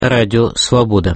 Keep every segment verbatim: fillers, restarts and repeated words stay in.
Радио Свобода.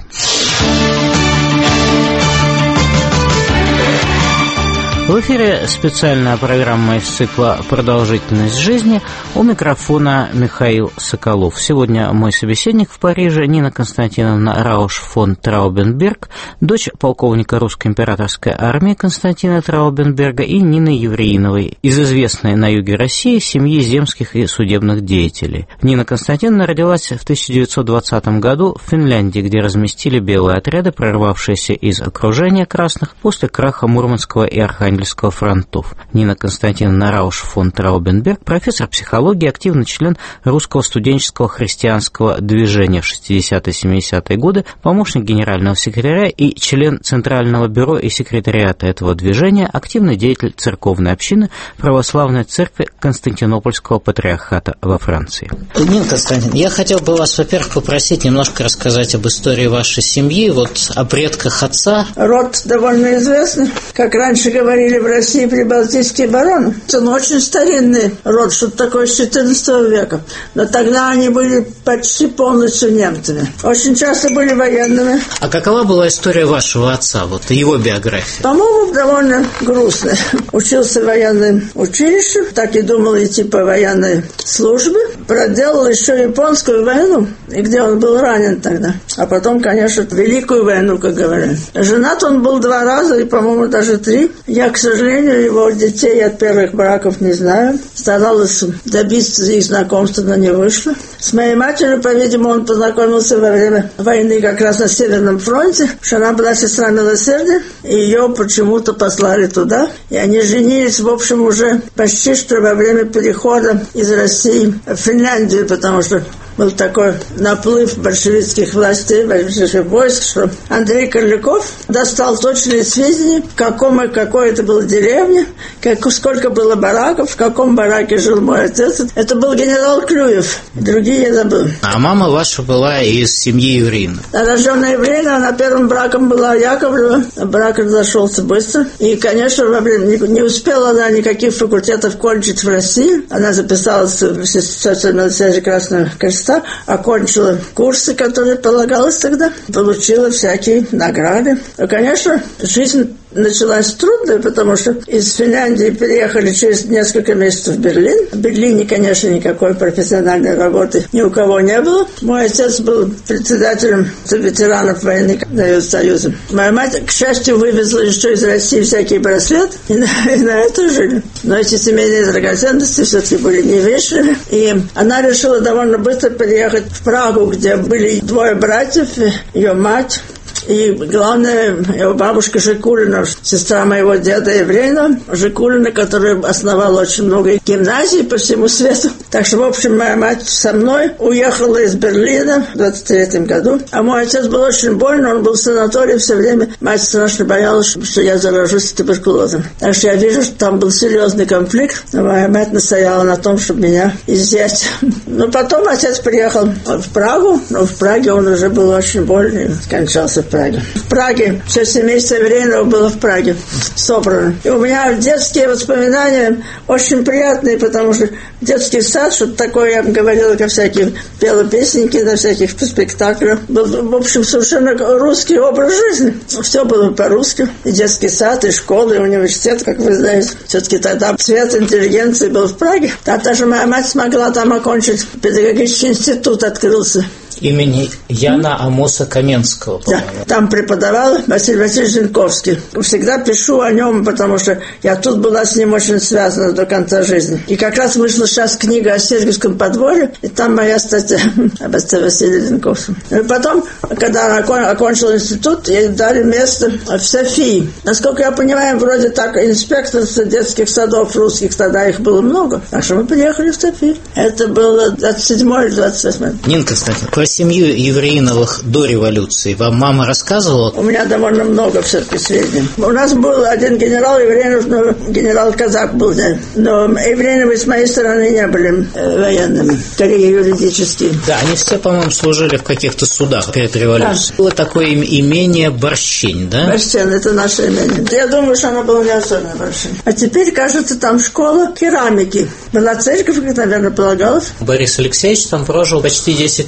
В эфире специальная программа из цикла «Продолжительность жизни». У микрофона Михаил Соколов. Сегодня мой собеседник в Париже Нина Константиновна Рауш фон Траубенберг, дочь полковника русской императорской армии Константина Траубенберга и Нины Евреиновой, из известной на юге России семьи земских и судебных деятелей. Нина Константиновна родилась в тысяча девятьсот двадцатом году в Финляндии, где разместили белые отряды, прорвавшиеся из окружения красных после краха Мурманского и Архангельского фронтов. Нина Константиновна Рауш фон Траубенберг, профессор психологии, активный член русского студенческого христианского движения в шестидесятые-семидесятые годы, помощник генерального секретаря и член Центрального бюро и секретариата этого движения, активный деятель церковной общины Православной церкви Константинопольского патриархата во Франции. Нина Константиновна, я хотел бы вас, во-первых, попросить немножко рассказать об истории вашей семьи, вот о предках отца. Род довольно известный, как раньше говорили в России, прибалтийские бароны. Он очень старинный род, что-то такое с четырнадцатого века. Но тогда они были почти полностью немцами. Очень часто были военными. А какова была история вашего отца, вот его биография? По-моему, довольно грустная. Учился в военном училище, так и думал идти по военной службе. Проделал еще японскую войну, и где он был ранен тогда. А потом, конечно, Великую войну, как говорят. Женат он был два раза, и, по-моему, даже три. Я, к сожалению, его детей от первых браков не знаю. Старалась добиться их знакомства, но не вышло. С моей матерью, по-видимому, он познакомился во время войны как раз на Северном фронте, что она была сестра милосердия, и ее почему-то послали туда. И они женились, в общем, уже почти что во время перехода из России в Финляндию, потому что был такой наплыв большевистских властей, большевистских войск, что Андрей Корляков достал точные сведения, в каком и какой это была деревня, как, сколько было бараков, в каком бараке жил мой отец. Это был генерал Клюев, другие я забыл. А мама ваша была из семьи евреев? Рожденная еврейна, она первым браком была Яковлева, брак разошелся быстро. И, конечно, во время, не, не успела она никаких факультетов кончить в России. Она записалась в Социальном связи Красного Креста, окончила курсы, которые полагалось тогда, получила всякие награды. И, конечно, жизнь началась трудная, потому что из Финляндии переехали через несколько месяцев в Берлин. В Берлине, конечно, никакой профессиональной работы ни у кого не было. Мой отец был председателем ветеранов войны Союза. Моя мать, к счастью, вывезла еще из России всякие браслеты, и на, и на это жили. Но эти семейные драгоценности все-таки были не вешали. И она решила довольно быстро переехать в Прагу, где были двое братьев, ее мать. И главное, его бабушка Жикулина, сестра моего деда еврейна, Жикулина, которая основала очень много гимназий по всему свету. Так что, в общем, моя мать со мной уехала из Берлина в двадцать третьем году. А мой отец был очень больный, он был в санатории все время. Мать страшно боялась, что я заражусь туберкулезом. Так что я вижу, что там был серьезный конфликт. Но моя мать настояла на том, чтобы меня изъять. Но потом отец приехал в Прагу, но в Праге он уже был очень больный, скончался в Праге. В Праге. Все семейство еврейного было в Праге собрано. И у меня детские воспоминания очень приятные, потому что детский сад, что-то такое, я говорила, как всякие пела песенки на всяких спектаклях. Был, в общем, совершенно русский образ жизни. Все было по-русски. И детский сад, и школа, и университет, как вы знаете. Все-таки тогда цвет интеллигенции был в Праге. Там даже моя мать смогла там окончить. Педагогический институт открылся. Имени Яна Амоса Каменского, по-моему. Да, там преподавал Василий Васильевич Зинковский. Всегда пишу о нем, потому что я тут была с ним очень связана до конца жизни. И как раз вышла сейчас книга о Сергиевском подворье, и там моя статья об отце Василии Зинковском. И потом, когда она окончила институт, ей дали место в Софии. Насколько я понимаю, вроде так инспекторство детских садов русских, тогда их было много. Так что мы приехали в Софию. Это было двадцать седьмое или двадцать восьмое. Нина Константиновна, про семью Евреиновых до революции вам мама рассказывала? У меня довольно много все-таки сведений. У нас был один генерал Евреинов, но генерал Казак был, да. Но Евреиновы с моей стороны не были э, военными, скорее юридические. Да, они все, по-моему, служили в каких-то судах перед революцией. Да. Было такое имение Борщень, да? Борщень, это наше имение. Я думаю, что оно было не особенно Борщень. А теперь, кажется, там школа керамики. Была церковь, как, наверное, полагалось. Борис Алексеевич там прожил почти десять лет.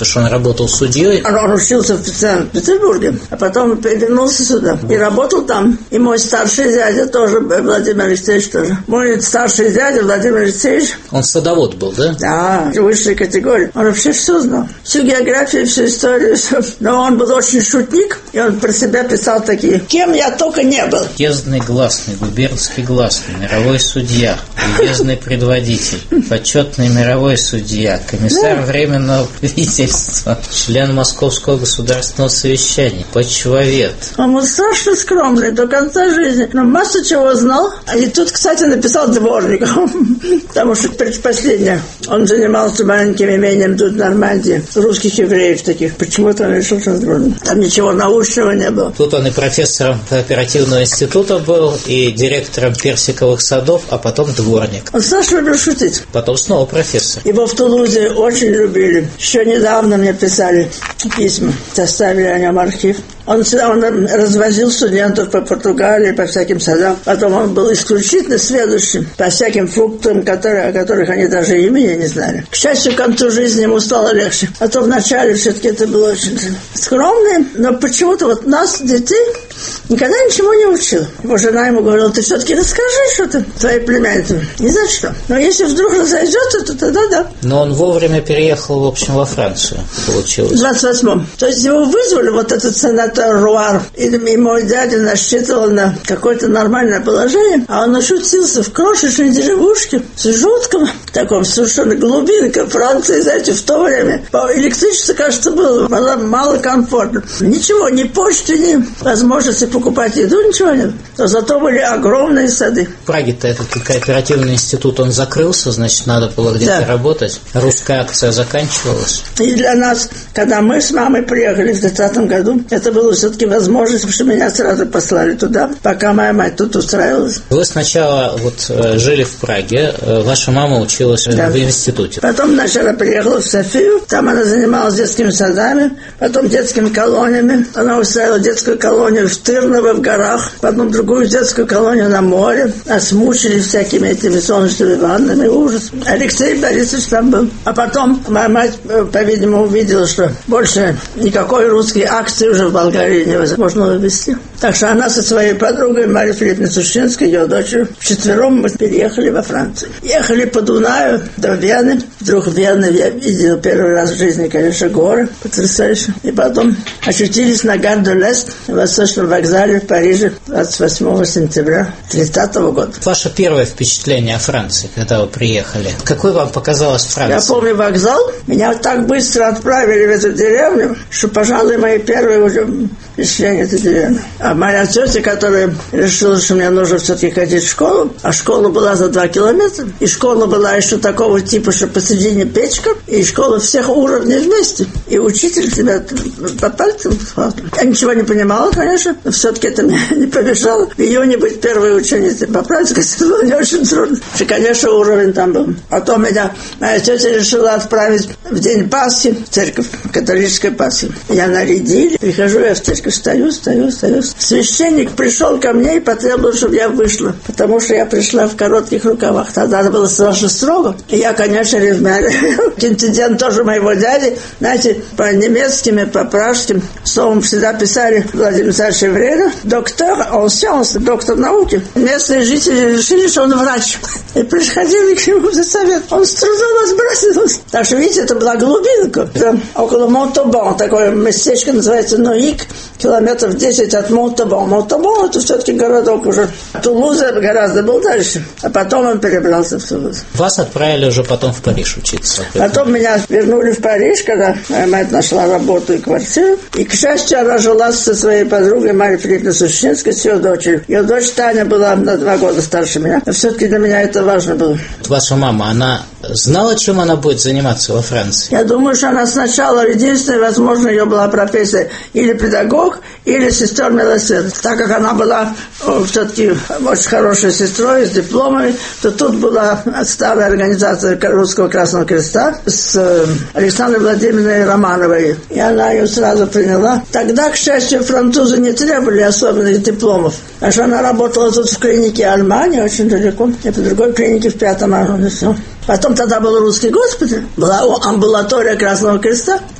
потому что он работал судьей. Он, он учился в Санкт-Петербурге, а потом вернулся сюда и работал там. И мой старший дядя тоже, Владимир Алексеевич тоже. Мой старший дядя Владимир Алексеевич. Он садовод был, да? Да, высшей категории. Он вообще все знал. Всю географию, всю историю. Все. Но он был очень шутник, и он про себя писал такие: кем я только не был. Уездный гласный, губернский гласный, мировой судья, уездный предводитель, почетный мировой судья, комиссар да. Временного правительства, член Московского государственного совещания, почвовед. Он был страшно скромный до конца жизни, но массу чего знал. И тут, кстати, написал дворником, потому что предпоследнее. Он занимался маленьким имением тут в Нормандии, русских евреев таких. Почему-то он решил, что дворник. Там ничего научного не было. Тут он и профессором кооперативного института был, и директором персиковых садов, а потом дворник. Он страшно любил шутить. Потом снова профессор. Его в Тулузе очень любили. Еще недавно мне писали письма, составили о нем архив. Он всегда он развозил студентов по Португалии, по всяким садам. Потом он был исключительно следующим по всяким фруктам, которые, о которых они даже имени не знали. К счастью, к концу жизни ему стало легче. А то вначале все-таки это было очень скромно. Но почему-то вот нас, детей, никогда ничего не учил. Его жена ему говорила: ты все-таки расскажи что-то твоей племяннице. Не за что. Но если вдруг разойдется, то тогда да. Но он вовремя переехал, в общем, во Францию, получилось. В двадцать восьмом. То есть его вызвали, вот этот сенатор Руар. И, и мой дядя насчитывал на какое-то нормальное положение, а он ошутился в крошечной деревушке с жутком, таком совершенно глубинка Франции, знаете, в то время. По электричеству, кажется, было мало, мало комфортно. Ничего, ни почты, ни возможности покупать еду, ничего нет. Но зато были огромные сады. В Праге-то этот кооперативный институт, он закрылся, значит, надо было где-то да. работать. Русская акция заканчивалась. И для нас, когда мы с мамой приехали в двадцатом году, это было все-таки возможность, потому что меня сразу послали туда, пока моя мать тут устраивалась. Вы сначала вот жили в Праге, ваша мама училась да. в институте. Потом сначала приехала в Софию, там она занималась детскими садами, потом детскими колониями. Она устраивала детскую колонию в Тырново, в горах, потом другую детскую колонию на море. Нас мучили всякими этими солнечными ваннами, ужас. Алексей Борисович там был. А потом моя мать, по-видимому, увидела, что больше никакой русской акции уже в Болгарии невозможно вывести. Так что она со своей подругой Марьей Филипповной Сушинской, ее дочерью, вчетвером мы переехали во Францию. Ехали по Дунаю до Вены. Вдруг в Вене я видел первый раз в жизни, конечно, горы потрясающие. И потом очутились на Гар-де-Лест, в Восточном вокзале в Париже двадцать восьмого сентября тридцатого года. Ваше первое впечатление о Франции, когда вы приехали, какой вам показалась Франция? Я помню вокзал. Меня так быстро отправили в эту деревню, что, пожалуй, мои первые уже впечатления этой деревни. А моя тетя, которая решила, что мне нужно все-таки ходить в школу, а школа была за два километра, и школа была еще такого типа, что посередине печка, и школа всех уровней вместе. И учитель тебя по пальцам. Я ничего не понимала, конечно, но все-таки это мне не помешало. В июне быть первой ученицей по французски, это было не очень трудно. И, конечно, уровень там был. Потом меня моя тетя решила отправить в день Пасхи в церковь, католической Пасхи. Я нарядили, прихожу я в церковь, стою, стою, стою. Священник пришел ко мне и потребовал, чтобы я вышла, потому что я пришла в коротких рукавах. Тогда это было страшно строго. И я, конечно, ревмяли. Инцидент тоже моего дяди, знаете, по немецким и по пражским словом всегда писали Владимир Александрович Евреев, доктор он сианс, доктор науки. Местные жители решили, что он врач. И приходили к нему за совет. Он с трудом отбрасывался. Так что, видите, это была глубинка. Это около Монтобон, такое местечко называется Ноик, километров десять от Монтобон. Монтобон — это все-таки городок уже. Тулуза гораздо был дальше. А потом он перебрался в Тулуз. Вас отправили уже потом в Париж учиться. Потом меня вернули в Париж, когда моя мать нашла работу и квартиру. И, к счастью, она жила со своей подругой Марьей Филипповной Сушинской, с ее дочерью. Ее дочь Таня была на два года старше меня. Но все-таки для меня это важно было. Ваша мама, она знала, чем она будет заниматься во Франции? Я думаю, что она сначала, единственная, возможно, ее была профессия или педагог, или сестер милосердия. Так как она была все-таки очень хорошей сестрой с дипломами, то тут была старая организация Русского Красного Креста с Александрой Владимировной Романовой. И она ее сразу приняла. Тогда, к счастью, французы не требовали особенных дипломов. А что она работала тут в клинике Альмани, очень далеко, и по другой клинике в Пятом Армоне. Потом тогда был русский госпиталь, была амбулатория Красного Креста.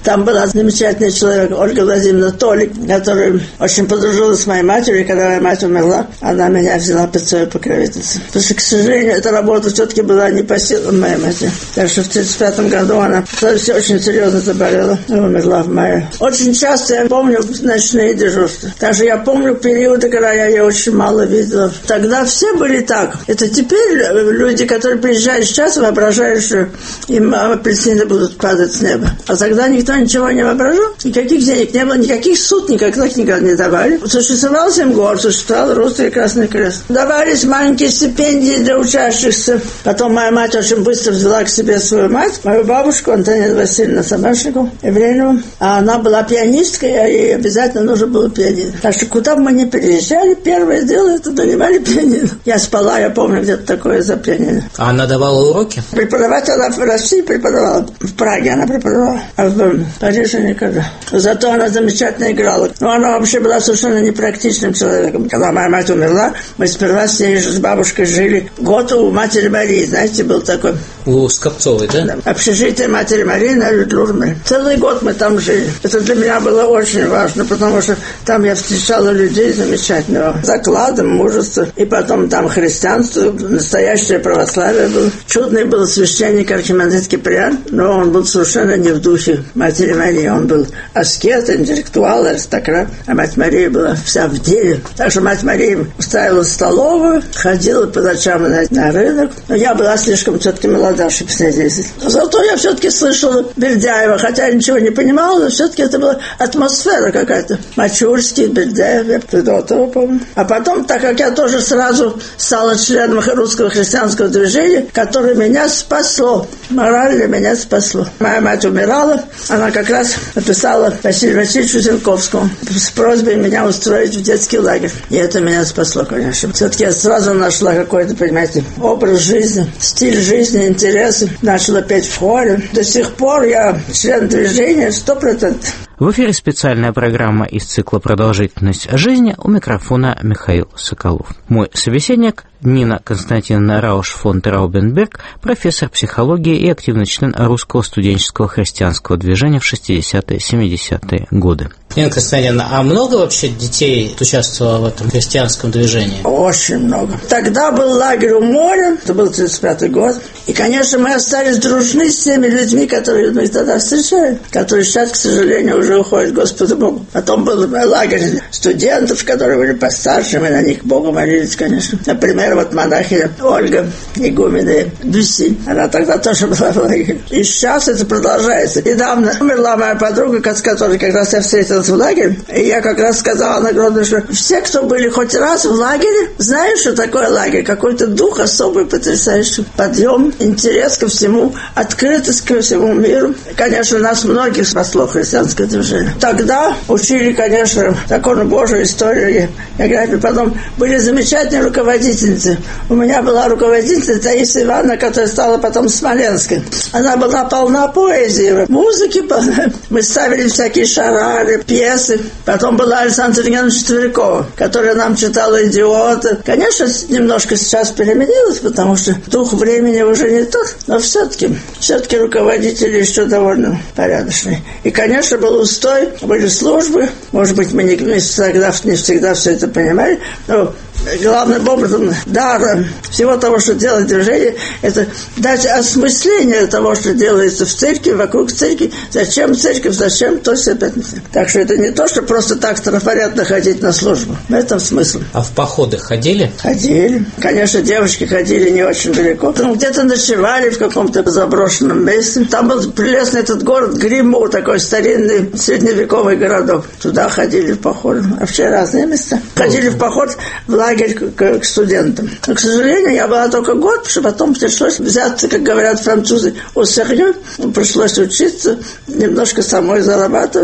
Там была замечательный человек Ольга Владимировна Толик, которая очень подружилась с моей матерью, и когда моя мать умерла, она меня взяла под свою покровительницу. Потому что, к сожалению, эта работа все-таки была не по силам моей матери. Так что в тридцать пятом году она очень серьезно заболела и умерла в мае. Очень часто я помню ночные дежурства. Также я помню периоды, когда я ее очень мало видела. Тогда все были так. Это теперь люди, которые приезжают сейчас, воображают, что им апельсины будут падать с неба. А тогда никто ничего не воображал. Никаких денег не было, никаких суд никогда никогда не давали. Существовал Земгор, существовал Русский Красный Крест. Давались маленькие стипендии для учащихся. Потом моя мать очень быстро взяла к себе свою мать, мою бабушку Антонину Васильевну Собашникову, Евреевну. А она была пианисткой, а ей обязательно нужно было пианино. Так что куда бы мы ни приезжали, первое дело это донимали пианино. Я спала, я помню, где-то такое за пианино. А она давала уроки? Преподавать она в России преподавала. В Праге она преподавала, а в Париже никогда. Зато она замечательно играла. Но она вообще была совершенно непрактичным человеком. Когда моя мать умерла, мы сперва с ней с бабушкой жили год у матери Марии. Знаете, был такой... У Скопцовой, да? Да. Общежитие матери Марии на Людлурме. Целый год мы там жили. Это для меня было очень важно, потому что там я встречала людей замечательного закладом, мужества. И потом там христианство, настоящее православие было. Чудный был священник архимандрит Киприан, но он был совершенно не в духе матери Марии. Он был аскет, интеллектуал, аристократ. А мать Мария была вся в деле. Так что мать Мария устраивала столовую, ходила по ночам на, на рынок. Но я была слишком все-таки молода, чтобы с ней ездить. Зато я все-таки слышала Бердяева, хотя я ничего не понимала, но все-таки это была атмосфера какая-то. Мачурский, Бердяев, я Федотова, помню. А потом, так как я тоже сразу стала членом русского христианского движения, которое меня спасло, морально меня спасло. Моя мать умирала, она как раз написала Василию Васильевичу Зенковскому с просьбой меня устроить в детский лагерь. И это меня спасло, конечно. Все-таки я сразу нашла какой-то, понимаете, образ жизни, стиль жизни, интересы. Начала петь в хоре. До сих пор я член движения сто процентов. В эфире специальная программа из цикла «Продолжительность жизни», у микрофона Михаил Соколов. Мой собеседник Нина Константиновна Рауш фон Траубенберг, профессор психологии и активный член русского студенческого христианского движения в шестидесятые-семидесятые годы. Нина Константиновна, а много вообще детей участвовало в этом христианском движении? Очень много. Тогда был лагерь у моря, это был тридцать пятый год. И, конечно, мы остались дружны с теми людьми, которые мы тогда встречали, которые сейчас, к сожалению, уже уходят к Господу Богу. Потом был лагерь студентов, которые были постарше, мы на них Богу молились, конечно. Например, вот монахиня Ольга игуменя Дюси, она тогда тоже была в лагере. И сейчас это продолжается. Недавно умерла моя подруга, с которой как раз я встретилась в лагере, и я как раз сказала наградно, что все, кто были хоть раз в лагере, знают, что такое лагерь. Какой-то дух особый, потрясающий. Подъем, интерес ко всему, открытость ко всему миру. Конечно, нас многих спасло христианское движение. Тогда учили, конечно, закону Божию, историю, географию. Потом были замечательные руководительницы. У меня была руководительница Таисия Ивановна, которая стала потом Смоленской. Она была полна поэзии, музыки полна. Мы ставили всякие шарары, пьесы. Потом была Александра Евгеньевна Четверякова, которая нам читала «Идиота». Конечно, немножко сейчас переменилось, потому что дух времени уже не тот, но все-таки, все-таки руководители еще довольно порядочные. И, конечно, был устой, были службы. Может быть, мы не, не, всегда, не всегда все это понимали, но главным образом дар всего того, что делает движение, это дать осмысление того, что делается в церкви, вокруг церкви, зачем церковь, зачем то все опять. Так что это не то, что просто так трафаретно ходить на службу. В этом смысл. А в походы ходили? Ходили. Конечно, девушки ходили не очень далеко. Там где-то ночевали в каком-то заброшенном месте. Там был прелестный этот город Гриму, такой старинный средневековый городок. Туда ходили в поход. Вообще разные места. Ходили в поход в лагерь к, к студентам. Но, к сожалению, я была только год, потому что потом пришлось взяться, как говорят французы, au sérieux. Пришлось учиться, немножко самой зарабатывать.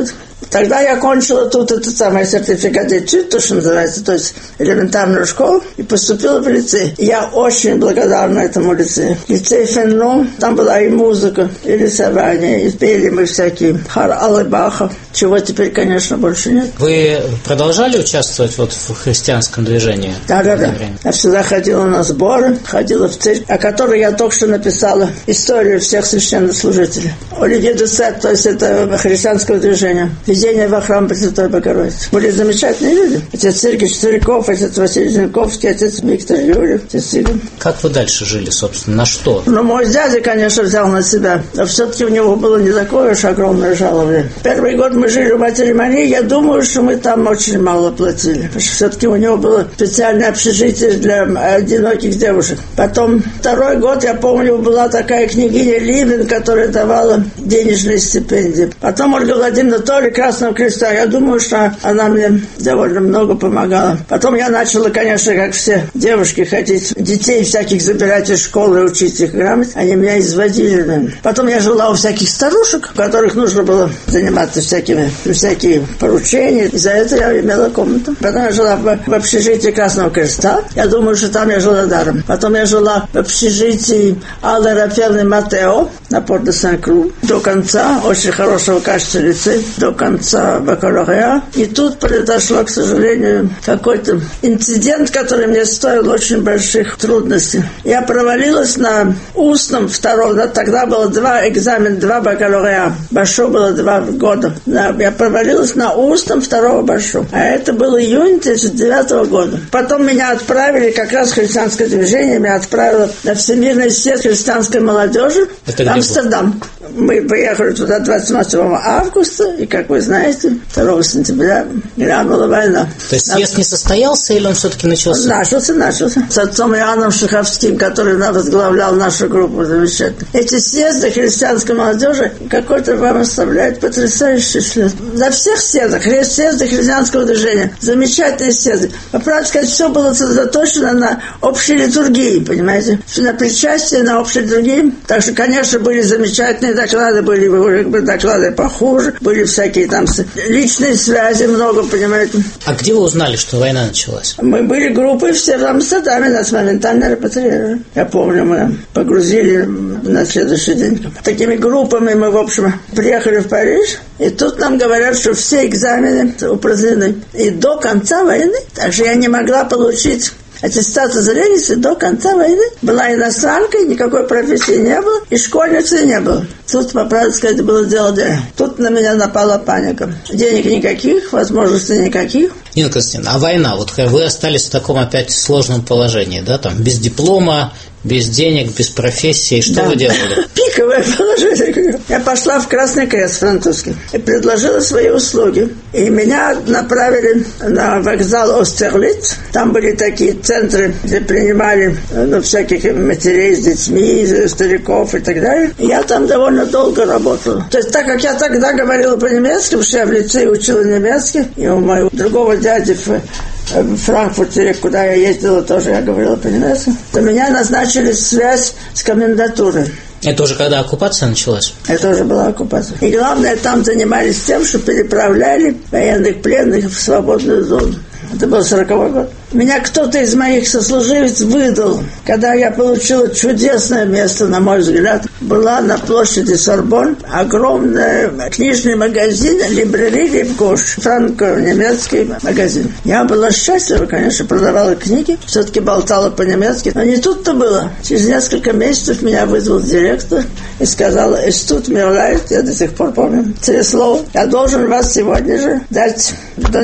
Тогда я кончила тут этот самый сертификат d'études, то, что называется, то есть элементарную школу, и поступила в лицей. Я очень благодарна этому лицею. Лицей Фенлон, там была и музыка, и рисование, и пели мы всякие хор Аллы Баха, чего теперь, конечно, больше нет. Вы продолжали участвовать вот в христианском движении? Да, да, да. Я всегда ходила на сборы, ходила в церковь, о которой я только что написала историю всех священнослужителей. Оливье де Сет, то есть это христианское движение. Введение во храм Пресвятой Богородицы. Были замечательные люди. Отец Сергий Четверяков, отец Василий Зинковский, отец Виктор Юрьев, отец Игорь. Как вы дальше жили, собственно? На что? Ну, мой дядя, конечно, взял на себя. Но все-таки у него было не такое уж огромное жалование. Первый год мы жили у матери Марии. Я думаю, что мы там очень мало платили. Потому что все-таки у него было специальное общежитие для одиноких девушек. Потом второй год, я помню, была такая княгиня Ливин, которая давала денежные стипендии. Потом Ольга Владимировна Толи Красного Креста. Я думаю, что она мне довольно много помогала. Потом я начала, конечно, как все девушки, хотеть детей всяких забирать из школы и учить их грамоте. Они меня изводили. Потом я жила у всяких старушек, у которых нужно было заниматься всякими, всякие поручения. И за это я имела комнату. Потом я жила в, в общежитии Красного Креста. Я думаю, что там я жила даром. Потом я жила в общежитии Аллы Рафаэльны Матео на Порт-де-Сен-Кру до конца. Очень хорошего качества лицей. До конца бакалавриата. И тут произошло, к сожалению, какой-то инцидент, который мне стоил очень больших трудностей. Я провалилась на устном втором. Да, тогда было два экзамена, два бакалавриата. Башу было два года. Да, я провалилась на устном второго башу. А это был июнь тысяча девятьсот девятого года. Потом меня отправили, как раз в христианское движение, меня отправило на Всемирный съезд христианской молодежи в Амстердам. Мы поехали туда двадцать восьмого августа, и, как вы знаете, второго сентября грянула война. То есть съезд не состоялся, или он все-таки начался? Начался, начался. С отцом Иоанном Шаховским, который возглавлял нашу группу, замечательно. Эти съезды христианской молодежи какой-то вам оставляют потрясающий след. На всех съездах, съезды христианского движения, замечательные съезды. По правде сказать, все было сосредоточено на общей литургии, понимаете? На причастие, на общей литургии. Так что, конечно, были замечательные доклады, были доклады похуже, были всякие там личные связи, много, понимаете. А где вы узнали, что война началась? Мы были группой все в Амстердаме, нас моментально репатриировали. Я помню, мы погрузили на следующий день. Такими группами мы, в общем, приехали в Париж, и тут нам говорят, что все экзамены упразднены. И до конца войны, так что я не могла получить аттестат зрелища до конца войны. Была иностранкой, никакой профессии не было, и школьницы не было. Тут, по правде сказать, было дело дело. Тут на меня напала паника. Денег никаких, возможностей никаких. Нина Константиновна, а война? Вот вы остались в таком опять сложном положении, да, там, без диплома, без денег, без профессии. Что да. вы делали? Пиковое положение. Я пошла в Красный Крест французский и предложила свои услуги. И меня направили на вокзал Остерлиц. Там были такие центры, где принимали ну, всяких матерей с детьми, стариков и так далее. И я там довольно долго работала. То есть, так как я тогда говорила по-немецки, потому что я в лицее учила немецкий, и у моего другого дяди в в Франкфурте, куда я ездила, тоже я говорила по-немецки, то меня назначили связь с комендатурой. Это уже когда оккупация началась? Это уже была оккупация. И главное, там занимались тем, что переправляли военных пленных в свободную зону. Это был сороковой год. Меня кто-то из моих сослуживец выдал, когда я получила чудесное место, на мой взгляд. Была на площади Сорбонн огромный книжный магазин «Либрери Липкош», франко-немецкий магазин. Я была счастлива, конечно, продавала книги, все-таки болтала по-немецки. Но не тут-то было. Через несколько месяцев меня вызвал директор и сказал: «Эстут мирлайт», я до сих пор помню три слова, «Я должен вас сегодня же дать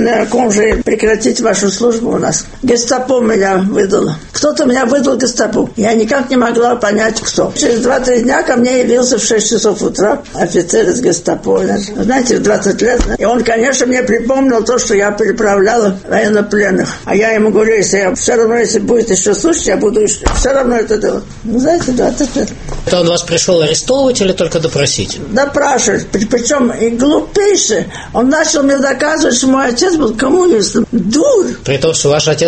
конжи, прекратить вашу службу у нас». Гестапо меня выдало. Кто-то меня выдал гестапо. Я никак не могла понять, кто. Через два-три дня ко мне явился в шесть часов утра офицер из гестапо. Знаете, в двадцать лет. И он, конечно, мне припомнил то, что я переправляла военнопленных. А я ему говорю, если я все равно, если будет еще случай, я буду все равно это делать. Ну, знаете, двадцать лет. Это он вас пришел арестовывать или только допросить? Допрашивать. Причем и глупейший. Он начал мне доказывать, что мой отец был коммунистом. Дур. При том, что ваш отец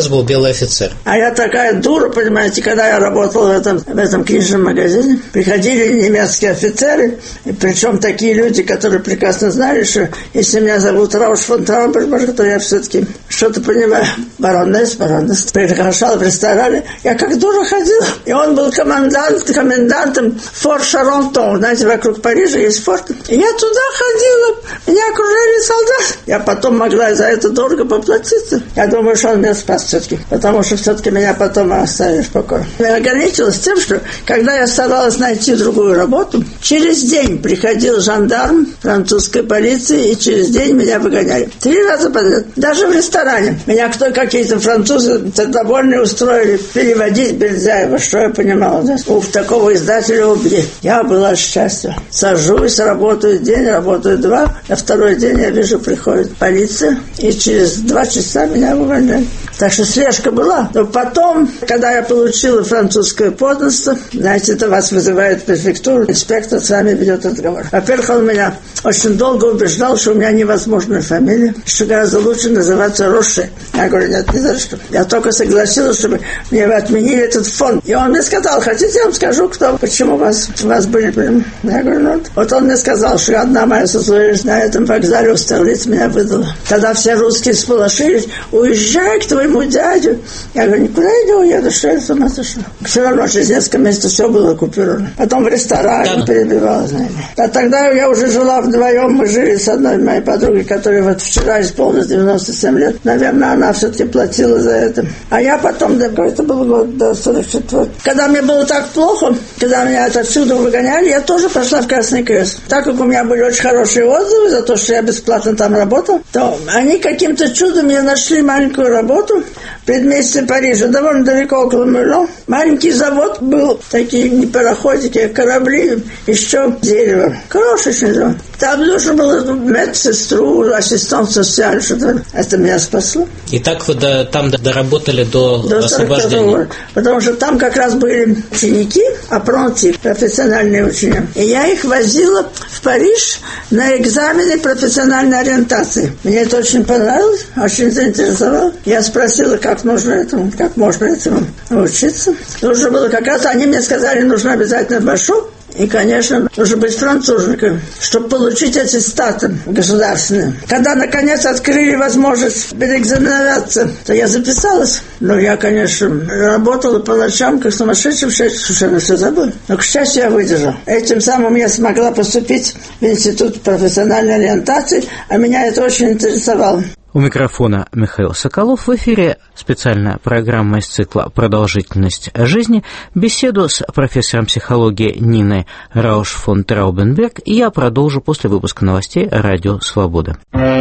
был белый офицер. А я такая дура, понимаете, когда я работала в этом, в этом книжном магазине, приходили немецкие офицеры, и причем такие люди, которые прекрасно знали, что если меня зовут Рауш фон Траубенберг, то я все-таки что-то понимаю. Баронесс, баронесс. Приглашал в ресторане. Я как дура ходила. И он был комендант, комендантом форт Шаронтон. Знаете, вокруг Парижа есть форт. И я туда ходила. Меня окружали солдаты. Я потом могла за это дорого поплатиться. Я думаю, что он меня спас все-таки. Потому что все-таки меня потом оставили в покое. Я ограничилась тем, что когда я старалась найти другую работу, через день приходил жандарм французской полиции, и через день меня выгоняли. Три раза подряд. Даже в ресторане. Меня кто, какие-то французы довольно устроили переводить Бельзаева, что я понимала. Да? Ух, такого издателя убили. Я была счастлива. Сажусь, работаю день, работаю два. На второй день я вижу, приходит полиция, и через два часа меня увольняли. Так что слежка была. Но потом, когда я получила французское подданство, знаете, это вас вызывает в префектуру, инспектор с вами ведет разговор. Во-первых, он меня очень долго убеждал, что у меня невозможная фамилия, что гораздо лучше называться Роше. Я говорю, нет, ни за что. Я только согласилась, чтобы мне отменили этот фонд. И он мне сказал, хотите, я вам скажу, кто, почему вас, вас были. Я говорю, ну, вот он мне сказал, что одна моя сослуживец на этом вокзале у Стерлиц меня выдала. Тогда все русские сполошились, уезжай к твоему дядю. Я говорю, никуда я не уеду, что я с ума сошла. Все равно через несколько месяцев все было оккупировано. Потом в ресторане да. перебивала, знаете. А тогда я уже жила вдвоем, мы жили с одной моей подругой, которая вот вчера исполнилось девяносто семь лет. Наверное, она все-таки платила за это. А я потом, да, это был год, да, сорок четвёртый. Когда мне было так плохо, когда меня отсюда выгоняли, я тоже пошла в Красный Крест. Так как у меня были очень хорошие отзывы за то, что я бесплатно там работал, то они каким-то чудом мне нашли маленькую работу в предместье Парижа, довольно далеко около Мюлло. Маленький завод был, такие не пароходики, а корабли из дерева. Крошечный завод. Там нужно было медсестру, ассистент социальный, что-то. Это меня спасло. И так вы до, там доработали до, до освобождения? Потому что там как раз были ученики, аппронти, профессиональные ученики. И я их возила в Париж на экзамены профессиональной ориентации. Мне это очень понравилось, очень заинтересовало. Я спросила, как нужно этому, как можно этому учиться. Нужно было как раз, они мне сказали, нужно обязательно башо. И, конечно, нужно быть француженкой, чтобы получить аттестаты государственные. Когда, наконец, открыли возможность переэкзаменоваться, то я записалась. Но я, конечно, работала по ночам, как сумасшедшая, совершенно все забыла. Но, к счастью, я выдержала. Этим самым я смогла поступить в Институт профессиональной ориентации, а меня это очень интересовало. У микрофона Михаил Соколов. В эфире специальная программа из цикла «Продолжительность жизни». Беседу с профессором психологии Ниной Рауш фон Траубенберг я продолжу после выпуска новостей «Радио Свобода».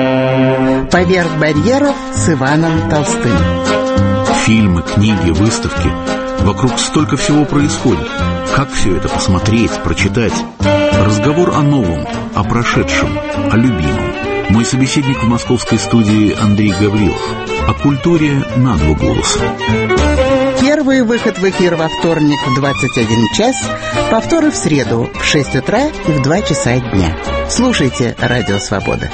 «Поверх барьеров» с Иваном Толстым. Фильмы, книги, выставки. Вокруг столько всего происходит. Как все это посмотреть, прочитать? Разговор о новом, о прошедшем, о любимом. Мой собеседник в московской студии Андрей Гаврилов. О культуре на два голоса. Первый выход в эфир во вторник в двадцать один час, повторы в среду в шесть утра и в два часа дня. Слушайте «Радио Свобода».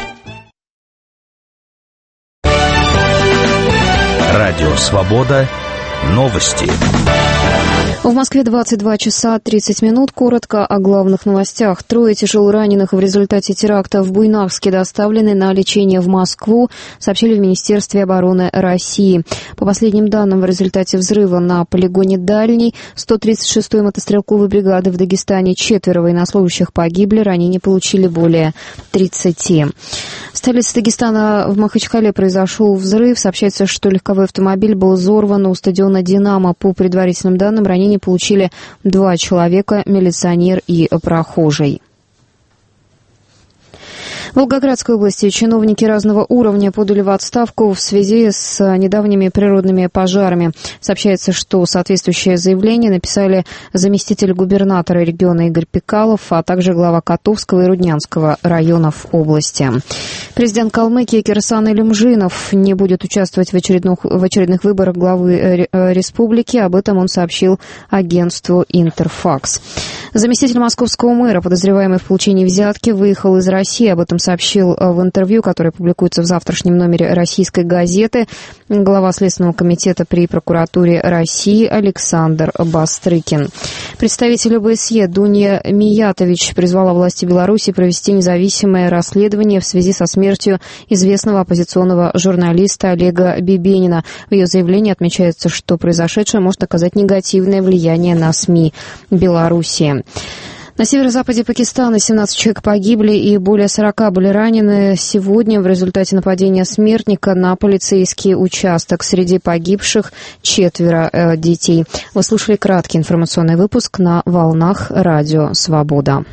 Радио Свобода. Новости. В Москве двадцать два часа тридцать минут. Коротко о главных новостях. Трое тяжелораненых в результате теракта в Буйнакске доставлены на лечение в Москву, сообщили в Министерстве обороны России. По последним данным, в результате взрыва на полигоне Дальний сто тридцать шестой мотострелковой бригады в Дагестане четверо военнослужащих погибли, ранения получили более тридцати. В столице Дагестана в Махачкале произошел взрыв. Сообщается, что легковой автомобиль был взорван у стадиона «Динамо». По предварительным данным, ранения получили два человека, милиционер и прохожий. В Волгоградской области чиновники разного уровня подали в отставку в связи с недавними природными пожарами. Сообщается, что соответствующее заявление написали заместитель губернатора региона Игорь Пекалов, а также глава Котовского и Руднянского районов области. Президент Калмыкии Кирсан Илюмжинов не будет участвовать в очередных, в очередных выборах главы республики. Об этом он сообщил агентству «Интерфакс». Заместитель московского мэра, подозреваемый в получении взятки, выехал из России. Об этом сообщил в интервью, которое публикуется в завтрашнем номере «Российской газеты», глава Следственного комитета при прокуратуре России Александр Бастрыкин. Представитель ОБСЕ Дуня Миятович призвала власти Беларуси провести независимое расследование в связи со смертью известного оппозиционного журналиста Олега Бибенина. В ее заявлении отмечается, что произошедшее может оказать негативное влияние на СМИ Беларуси. На северо-западе Пакистана семнадцать человек погибли и более сорока были ранены сегодня в результате нападения смертника на полицейский участок. Среди погибших четверо э, детей. Вы слушали краткий информационный выпуск на волнах Радио Свобода.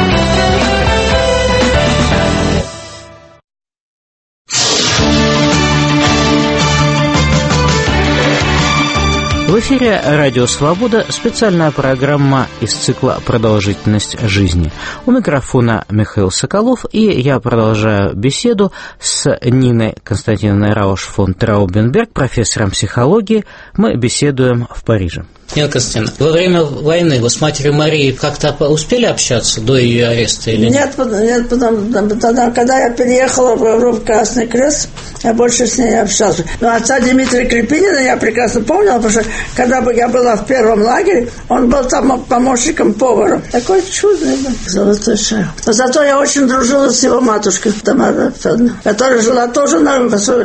В эфире «Радио Свобода» специальная программа из цикла «Продолжительность жизни». У микрофона Михаил Соколов, и я продолжаю беседу с Ниной Константиновной Рауш фон Траубенберг, профессором психологии. Мы беседуем в Париже. Нина Константиновна, во время войны вы с матерью Марией как-то успели общаться до ее ареста или нет? Нет, нет, потому, потому, когда я переехала в Европу, Красный Крест, я больше с ней не общался. Но отца Дмитрия Крепинина я прекрасно помнила, потому что когда я была в первом лагере, он был там помощником повара. Такой чудный был, золотой шар. Но зато я очень дружила с его матушкой Тамарой Федоровной, которая жила тоже на,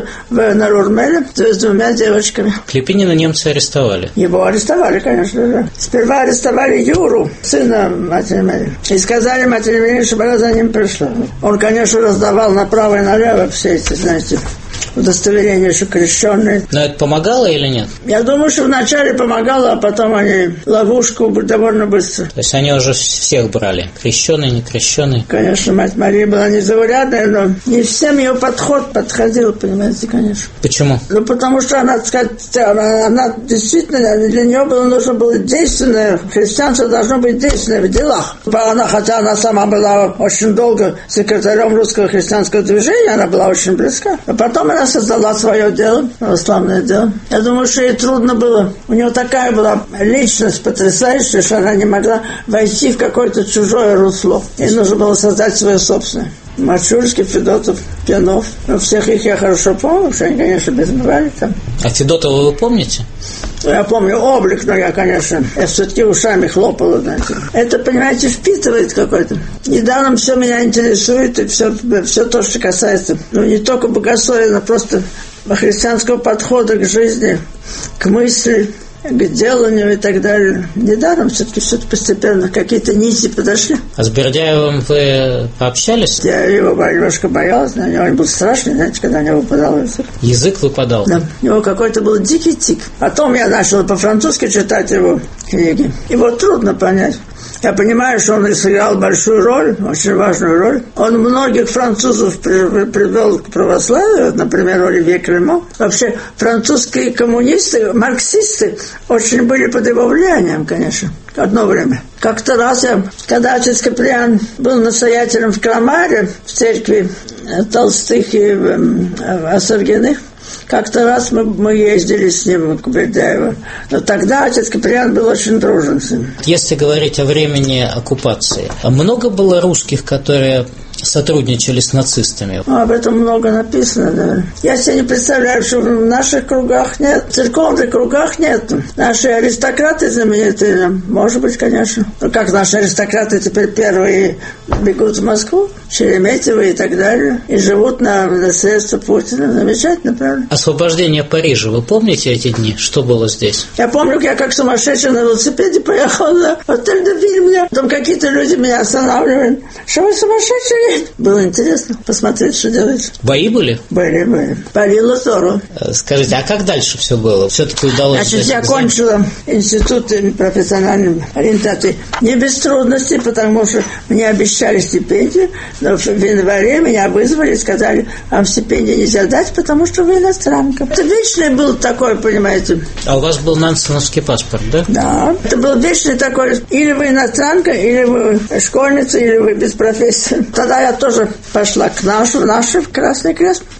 на Рурмеле с двумя девочками. Крепинина немцы арестовали? Его арестовали, конечно, да. Сперва арестовали Юру, сына матери Марии, и сказали матери Марии, чтобы она за ним пришла. Он, конечно, раздавал направо и налево все эти, знаете, удостоверения, что крещенные. Но это помогало или нет? Я думаю, что вначале помогало, а потом они ловушку довольно быстро. То есть они уже всех брали? Крещеные, не крещеные? Конечно, мать Мария была незаурядная, но не всем ее подход подходил, понимаете, конечно. Почему? Ну, потому что она, так сказать, она, она действительно, для нее было нужно было действенное, христианство должно быть действенное в делах. Она, хотя она сама была очень долго секретарем русского христианского движения, она была очень близка. А потом она создала свое дело, православное дело. Я думаю, что ей трудно было. У нее такая была личность потрясающая, что она не могла войти в какое-то чужое русло. Ей нужно было создать свое собственное. Мачульский, Федотов, Пьянов. Ну, всех их я хорошо помню, потому что они, конечно, безбывали там. А Федотова вы помните? Я помню облик, но я, конечно, я все-таки ушами хлопала, знаете. Это, понимаете, впитывает какой-то. Недаром все меня интересует, и все, все то, что касается, ну, не только богословия, но просто христианского подхода к жизни, к мысли, к деланию и так далее. Недаром все-таки все-таки постепенно какие-то нити подошли. А с Бердяевым вы пообщались? Я его немножко боялась, на него он был страшный, знаете, когда на него выпадал язык. Язык выпадал? Да, у него какой-то был дикий тик. Потом я начала по-французски читать его книги. Его трудно понять. Я понимаю, что он сыграл большую роль, очень важную роль. Он многих французов привел к православию, например, Оливье Клемо. Вообще, французские коммунисты, марксисты очень были под его влиянием, конечно, одно время. Как-то раз я, когда отец Каприан был настоятелем в Крамаре, в церкви Толстых и Осоргиных, как-то раз мы, мы ездили с ним к Бердяеву. Но тогда отец Каприан был очень дружен с ним. Если говорить о времени оккупации, много было русских, которые сотрудничали с нацистами? Ну, об этом много написано, да. Я себе не представляю, что в наших кругах нет, в церковных кругах нет. Наши аристократы знаменитые, может быть, конечно. Ну, как наши аристократы теперь первые бегут в Москву, Шереметьево и так далее, и живут на наследство Путина. Замечательно, правда? Освобождение Парижа, вы помните эти дни? Что было здесь? Я помню, я как сумасшедший на велосипеде поехала на отель де Виль. Там какие-то люди меня останавливают. Что вы сумасшедшие? Было интересно посмотреть, что делается. Бои были? Были, были. Палило здорово. Скажите, а как дальше все было? Все-таки удалось... Значит, я кончила институт профессиональной ориентации не без трудностей, потому что мне обещали стипендию, но в январе меня вызвали и сказали, вам стипендию нельзя дать, потому что вы иностранка. Это вечный был такой, понимаете. А у вас был нансеновский паспорт, да? Да. Это был вечный такой, или вы иностранка, или вы школьница, или вы без профессии. Тогда я тоже пошла к нашу, нашу в Красный Крест.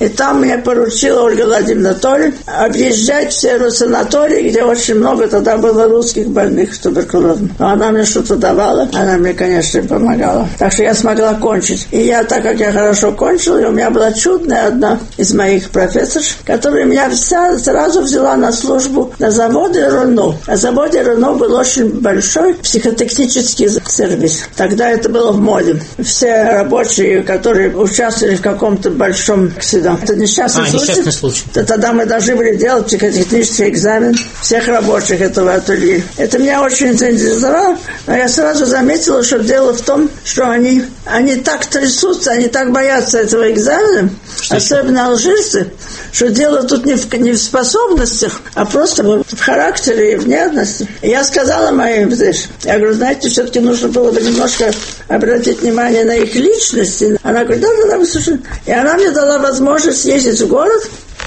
И там мне поручила Ольга Владимировна Толь объезжать все санатории, где очень много тогда было русских больных с туберкулезом. Но она мне что-то давала, она мне, конечно, помогала. Так что я смогла кончить. И я, так как я хорошо кончила, и у меня была чудная одна из моих профессорш, которая меня вся сразу взяла на службу на заводе Рено. На заводе Рено был очень большой психотехнический сервис. Тогда это было в моде. Все рабочие, которые участвовали в каком-то большом акциденте. Это несчастный а, случай. несчастный случай. То тогда мы должны были делать психотехнический экзамен всех рабочих этого ателье. Это меня очень заинтересовало, но я сразу заметила, что дело в том, что они, они так трясутся, они так боятся этого экзамена, что особенно это? Алжирцы, что дело тут не в, не в способностях, а просто в характере и внешности. И я сказала моим здесь, я говорю, знаете, все-таки нужно было бы немножко обратить внимание на их личности. Она говорит, да-да-да, вы слушайте. И она мне дала возможность ездить в город,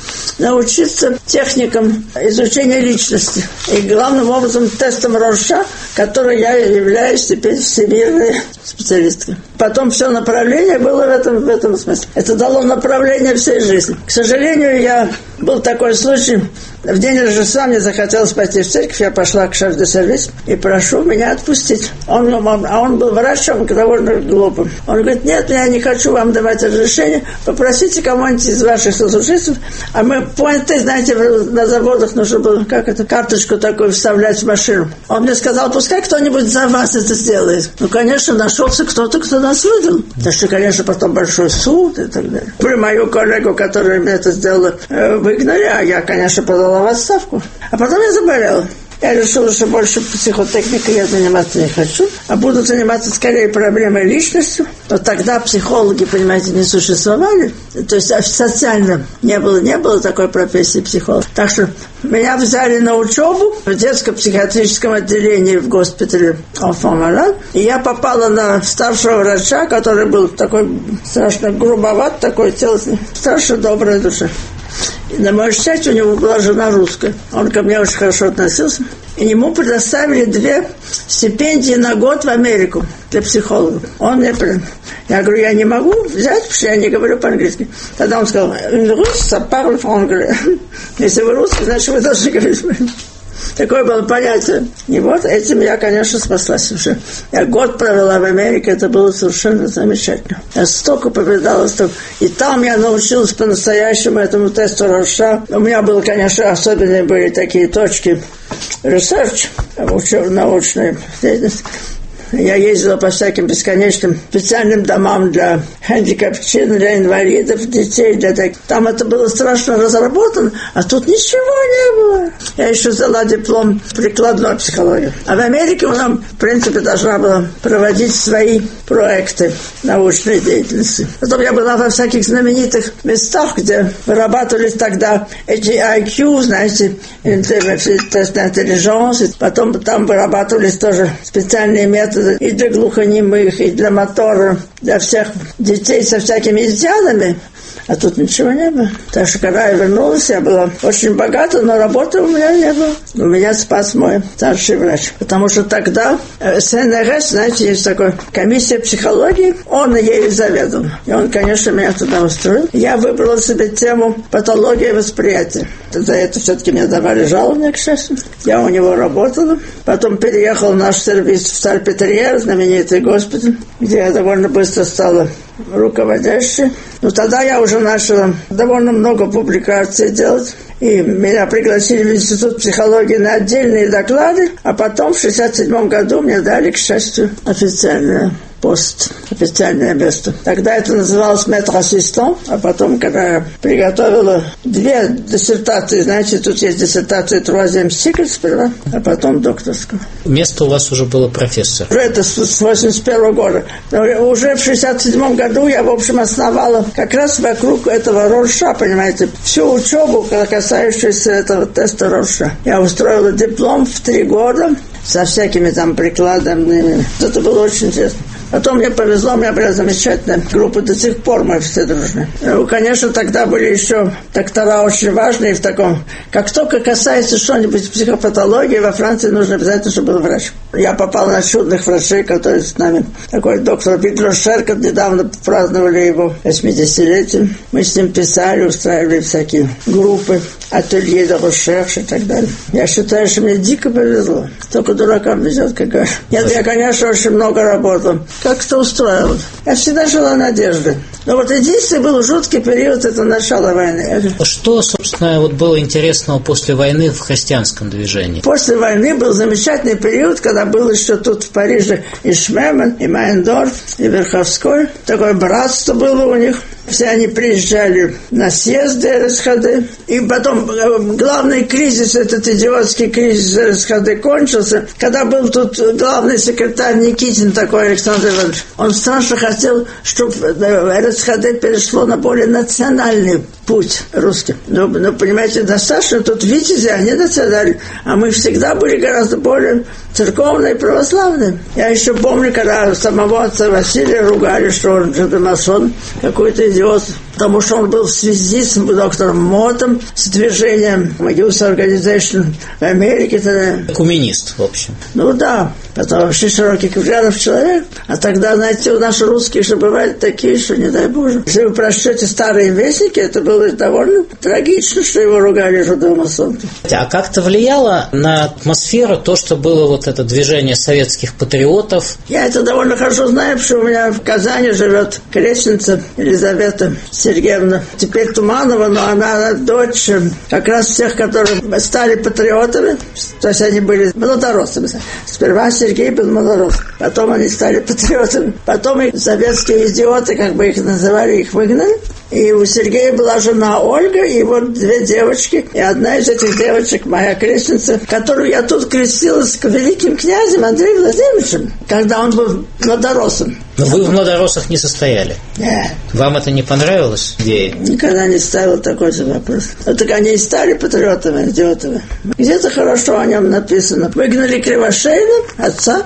научиться техникам изучения личности. И главным образом тестом Роша, который я являюсь теперь всемирной специалисткой. Потом все направление было в этом, в этом смысле. Это дало направление всей жизни. К сожалению, я был такой случай. В день Рождества мне захотелось пойти в церковь. Я пошла к шеф-де-сервис и прошу меня отпустить. Он, он, а он был врачом, довольно глупым. Он говорит, нет, я не хочу вам давать разрешение. Попросите кого-нибудь из ваших сослуживцев. А мы, поинты, знаете, на заводах нужно было, как это, карточку такую вставлять в машину. Он мне сказал, пускай кто-нибудь за вас это сделает. Ну, конечно, нашелся кто-то, кто нас выдал. Так что, конечно, потом большой суд и так далее. При мою коллегу, которая мне это сделала, выгнали, а я, конечно, подала в отставку. А потом я заболела. Я решила, что больше психотехникой я заниматься не хочу, а буду заниматься скорее проблемой личности. Но тогда психологи, понимаете, не существовали. То есть социально не было, не было такой профессии психолога. Так что меня взяли на учебу в детском психиатрическом отделении в госпитале Enfant Malade. И я попала на старшего врача, который был такой страшно грубоват, такой телосный, страшно добрая душа. И на мое счастье, у него была жена русская. Он ко мне очень хорошо относился. И ему предоставили две стипендии на год в Америку для психологов. Он мне... Я говорю, я не могу взять, потому что я не говорю по-английски. Тогда он сказал, «Рус, ça parle français». Если вы русский, значит, вы должны говорить по-английски. Такое было понятие. И вот этим я, конечно, спаслась уже. Я год провела в Америке, это было совершенно замечательно. Я столько повидала, столько. И там я научилась по-настоящему этому тесту Роша. У меня было, конечно, особенные были такие точки research, научной деятельности. Я ездила по всяким бесконечным специальным домам для хандикапчин, для инвалидов, детей, для таких. Там это было страшно разработано, а тут ничего не было. Я еще взяла диплом прикладной психологии. А в Америке она, в принципе, должна была проводить свои проекты научной деятельности. Потом я была во всяких знаменитых местах, где вырабатывались тогда эти ай кью, знаете, тест на интеллигенс. Потом там вырабатывались тоже специальные методы и для глухонемых, и для мотора, для всех детей со всякими изъянами. А тут ничего не было. Так что, когда я вернулась, я была очень богата, но работы у меня не было. У меня спас мой старший врач. Потому что тогда эс эн эр эс, знаете, есть такая комиссия психологии, он ею заведовал. И он, конечно, меня туда устроил. Я выбрала себе тему патология восприятия. За это все-таки мне давали жалование, к счастью. Я у него работала. Потом переехал в наш сервис в Сальпетерьер, знаменитый госпиталь, где я довольно быстро стала руководящей. Но тогда я уже начала довольно много публикаций делать. И меня пригласили в Институт психологии на отдельные доклады. А потом в шестьдесят седьмом году мне дали, к счастью, официальное пост, официальное место. Тогда это называлось метр-ассистент, а потом, когда я приготовила две диссертации, знаете, тут есть диссертация труазием стикель сперва, а потом докторскую. Место у вас уже было профессор. Это с восемьдесят первого года. Но уже в шестьдесят седьмом году я, в общем, основала как раз вокруг этого Роша, понимаете, всю учебу, касающуюся этого теста Роша. Я устроила диплом в три года со всякими там прикладами. Это было очень интересно. Потом мне повезло, у меня была замечательная группа, до сих пор мы все дружны. Ну, конечно, тогда были еще доктора очень важные в таком... Как только касается что-нибудь психопатологии, во Франции нужно обязательно, чтобы был врач. Я попал на чудных врачей, которые с нами. Такой доктор Виктор Шеркот, недавно праздновали его восьмидесятилетие. Мы с ним писали, устраивали всякие группы, ателье де решерш и так далее. Я считаю, что мне дико повезло. Только дуракам везет, как говорят. Нет, я, конечно, очень много работал. Как-то устроил. Я всегда жила надеждой. Но вот единственный был жуткий период, это начало войны. Что, собственно, вот было интересного после войны в христианском движении? После войны был замечательный период, когда был еще тут в Париже и Шмемен, и Майндорф, и Верховской. Такое братство было у них. Все они приезжали на съезды эр эс ха дэ. И потом главный кризис, этот идиотский кризис эр эс ха дэ кончился, когда был тут главный секретарь Никитин, такой Александр Иванович. Он страшно хотел, чтобы эр эс ха дэ перешло на более национальный путь русский. Но, но понимаете, достаточно тут витязи, они национальные. А мы всегда были гораздо более церковные и православные. Я еще помню, когда самого отца Василия ругали, что он же масон, какой-то идиот, потому что он был в связи с доктором Мотом, с движением Youth Organization в Америке. Тогда. Коммунист, в общем. Ну да, потом вообще широких взглядов человек. А тогда, знаете, у наши русские же бывали такие, что не дай Боже. Если вы прочтете старые вестники, это было довольно трагично, что его ругали жидомасонки. А как-то влияло на атмосферу то, что было вот это движение советских патриотов? Я это довольно хорошо знаю, потому что у меня в Казани живет крестница Елизавета Сергеевна, теперь Туманова, но она дочь как раз всех, которые стали патриотами, то есть они были молодорослыми. Сперва Сергей был молодорос, потом они стали патриотами, потом их советские идиоты, как бы их называли, их выгнали. И у Сергея была жена Ольга, и вот две девочки. И одна из этих девочек, моя крестница, которую я тут крестилась к великим князем Андреем Владимировичем, когда он был младоросом. Но вы в младоросах не состояли? Нет. Вам это не понравилось, идея? Никогда не ставил такой же вопрос. Вот так они и стали патриотами, идиотами. Где-то хорошо о нем написано. Выгнали Кривошеева, отца,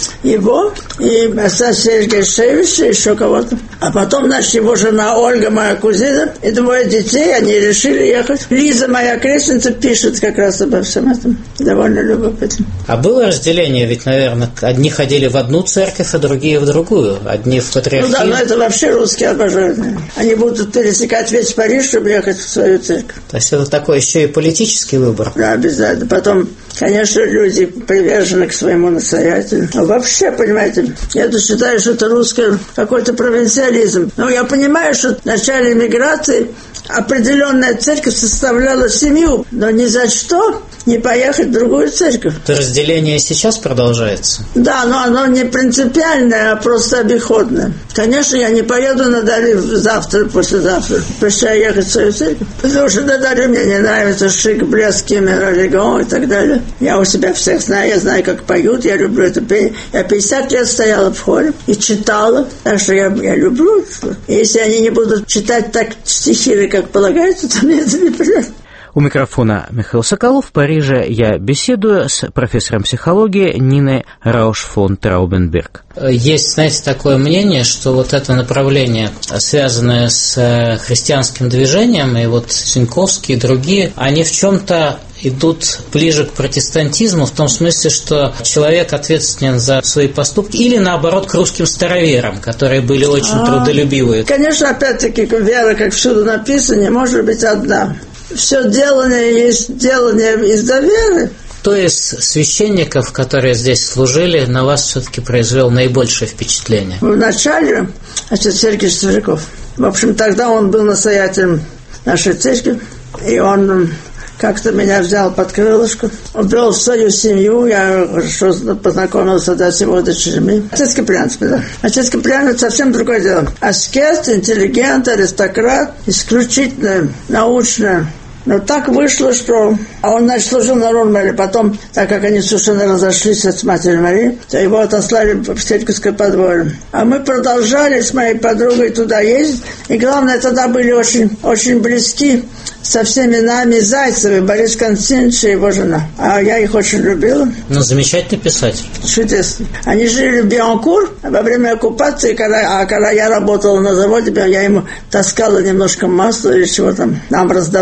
его, и отца Сергея Шевича, еще кого-то. А потом, значит, его жена Ольга, моя кузина, и двое детей, они решили ехать. Лиза, моя крестница, пишет как раз обо всем этом. Довольно любопытно. А было разделение? Ведь, наверное, одни ходили в одну церковь, а другие в другую. Одни в патриархию. Ну да, но это вообще русские обожают. Они будут пересекать весь Париж, чтобы ехать в свою церковь. То есть это такой еще и политический выбор? Да, обязательно. Потом, конечно, люди привержены к своему настоятелю. А вообще, понимаете, я считаю, что это русский какой-то провинциализм. Но я понимаю, что в начале миграции определенная церковь составляла семью, но ни за что не поехать в другую церковь. Это разделение сейчас продолжается? Да, но оно не принципиальное, а просто обиходное. Конечно, я не поеду на Дарью завтра, послезавтра, прощаю ехать в свою церковь. Потому что на Дарью мне не нравится шик, блеск, кемер, и так далее. Я у себя всех знаю, я знаю, как поют, я люблю это пение. Я пятьдесят лет стояла в хоре и читала, так что я, я люблю. И если они не будут читать так стихи, как полагается, то мне это не приятно. У микрофона Михаил Соколов. В Париже я беседую с профессором психологии Ниной Рауш фон Траубенберг. Есть, знаете, такое мнение, что вот это направление, связанное с христианским движением, и вот Синьковский и другие, они в чем-то идут ближе к протестантизму, в том смысле, что человек ответственен за свои поступки, или наоборот к русским староверам, которые были очень а, трудолюбивые. Конечно, опять-таки, вера, как всюду написано, не может быть одна. Все делание есть делание из-за веры. Кто из священников, которые здесь служили, на вас все-таки произвел наибольшее впечатление? В начале, значит, Сергей Сверяков. В общем, тогда он был настоятелем нашей церкви, и он как-то меня взял под крылышко, ввел в свою семью, я хорошо познакомился да, с его дочерьми. Отец Киприан, да. Отец Киприан – это совсем другое дело. Аскет, интеллигент, аристократ, исключительно научное. Но так вышло, что он, значит, служил на Рунмеле. Потом, так как они совершенно разошлись с Матерью Марией, то его отослали в Сельковское подворье. А мы продолжали с моей подругой туда ездить. И главное, тогда были очень, очень близки со всеми нами Зайцевы, Борис Константинович и его жена. А я их очень любила. Ну, замечательный писатель. Чудесно. Они жили в Бионкур во время оккупации, когда, а когда я работала на заводе, я ему таскала немножко масла или чего там нам раздавали,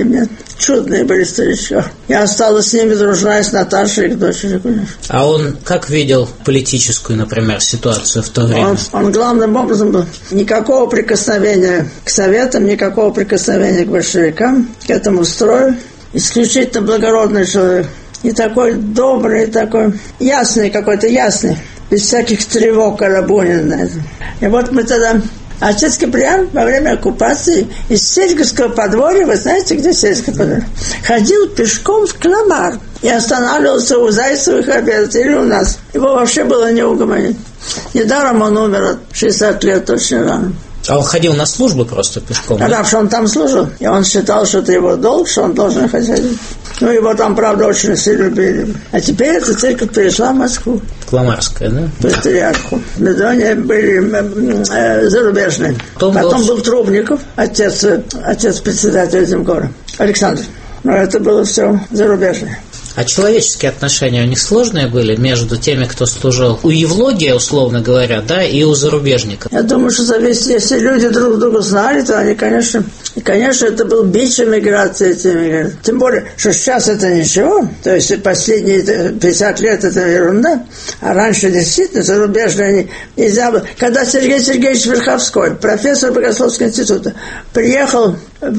нет. Чудные были старички. Я осталась с ними дружна, с Наташей, их дочерью, конечно. А он как видел политическую, например, ситуацию в то время? Он, он главным образом был никакого прикосновения к советам, никакого прикосновения к большевикам, к этому строю. Исключительно благородный человек. И такой добрый, и такой ясный какой-то, ясный. Без всяких тревог Карабунина. И вот мы тогда... Отец Киприан во время оккупации из Сельговского подворья, вы знаете, где Сельское подворье, ходил пешком в Кламар и останавливался у Зайцевых обедов или у нас. Его вообще было не угомонить. Недаром он умер от шестидесяти лет, очень рано. А он ходил на службу просто пешком? Да, потому что он там служил. И он считал, что это его долг, что он должен ходить. Ну, его там, правда, очень все любили. А теперь эта церковь перешла в Москву. Кламарская, да? Патриарху. В Медоне были э, зарубежные. Потом, Потом был... был Трубников, отец, отец председателя Земгора, Александр. Но это было все зарубежное. А человеческие отношения у них сложные были между теми, кто служил у Евлогия, условно говоря, да, и у зарубежников? Я думаю, что зависит, если люди друг друга знали, то они, конечно, и, конечно, это был бич эмиграции, эти эмигранты. Тем более, что сейчас это ничего, то есть последние пятьдесят лет это ерунда, а раньше действительно зарубежные они нельзя было. Когда Сергей Сергеевич Верховской, профессор Богословского института, приехал в,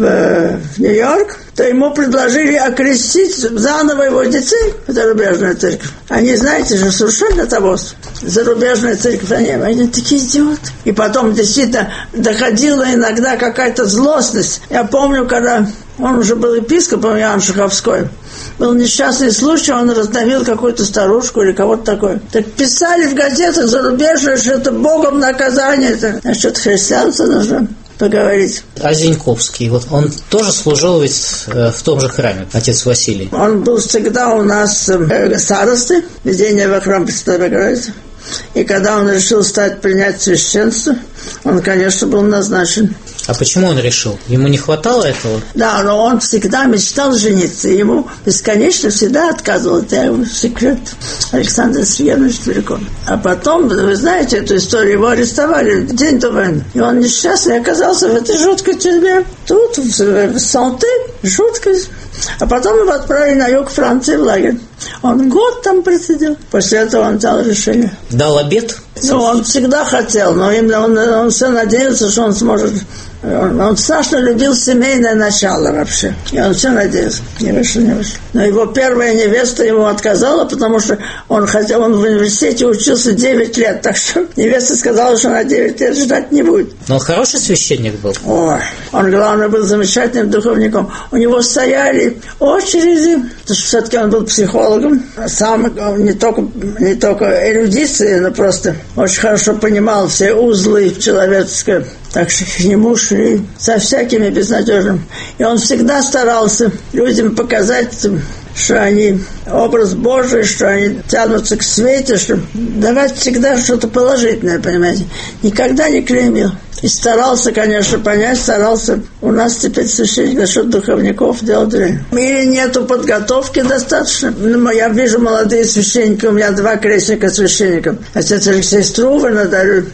в Нью-Йорк, то ему предложили окрестить заново его детей в зарубежную церковь. Они, знаете же, совершенно того, зарубежная церковь, они, они такие идиоты. И потом действительно доходила иногда какая-то злостность. Я помню, когда он уже был епископом, Иоанн Шаховской, был несчастный случай, он раздавил какую-то старушку или кого-то такое. Так писали в газетах зарубежные, что это Богом наказание. А что-то христианство нужно поговорить. А Зиньковский, вот он тоже служил ведь э, в том же храме, отец Василий? Он был всегда у нас э, старостой, введение во храм Пресвятой Богородицы. И когда он решил стать, принять священство, он, конечно, был назначен. А почему он решил? Ему не хватало этого? Да, но он всегда мечтал жениться. Ему бесконечно всегда отказывал. Это его секрет Александр Сергеевич Великов. А потом, вы знаете эту историю, его арестовали день до войны. И он несчастный оказался в этой жуткой тюрьме. Тут, в Санте, жуткой. А потом его отправили на юг Франции в лагерь. Он год там просидел. После этого он взял решение. Дал обет? Ну, он всегда хотел, но именно он, он все надеялся, что он сможет... Он, он страшно любил семейное начало вообще. И он все надеялся. Не вышел, не вышел. Но его первая невеста ему отказала, потому что он хотел, он в университете учился девять лет. Так что невеста сказала, что на девять лет ждать не будет. Но он хороший священник был? Ой, он, главное, был замечательным духовником. У него стояли очереди, потому что все-таки он был психологом. Сам не только, не только эрудиции, но просто очень хорошо понимал все узлы человеческие. Так что к нему шли со всякими безнадежными. И он всегда старался людям показать, что они образ Божий, что они тянутся к свету, что давать всегда что-то положительное, понимаете. Никогда не клеймил. И старался, конечно, понять, старался. У нас теперь священник насчет духовников делать время. Или нету подготовки достаточно. Ну, я вижу молодые священники, у меня два крестника священников. Отец Алексей Струвин,